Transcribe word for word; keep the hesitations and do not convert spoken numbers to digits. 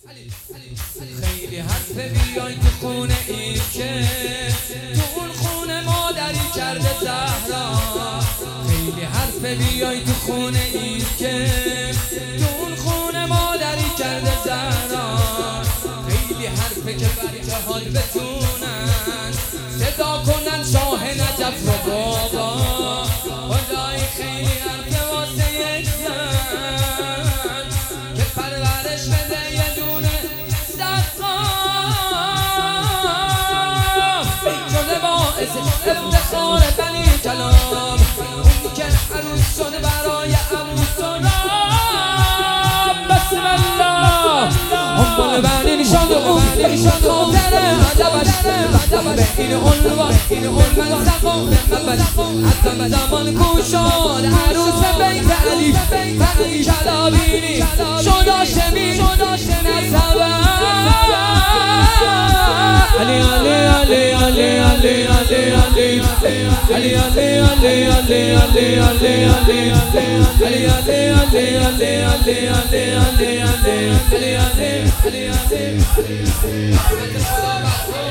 خیلی حرف بیای تو خونه ای که تو اون خونه مادری کرده زهرا. خیلی حرف بیای تو خونه ای که تو اون خونه مادری کرده زهرا. خیلی حرفه که بچه حال بتونن صدا کنن شاه نجف رو بابا. خدای خیلی حرفه واسه یک زن که پرورش بده یه دونه سقام شده باعث افتخار بنی کلام. اون که عروس شده برای عروس و رام. بسم الله همبال بنی نشان اون خاطر عجبش به این عنوان این عنوان سقام محمد حتی زمان کوشاد عروس بیت علی بنی کلابینی شدا شمی نسبه علی علی علی علی علی علی علی علی علی علی علی علی علی علی علی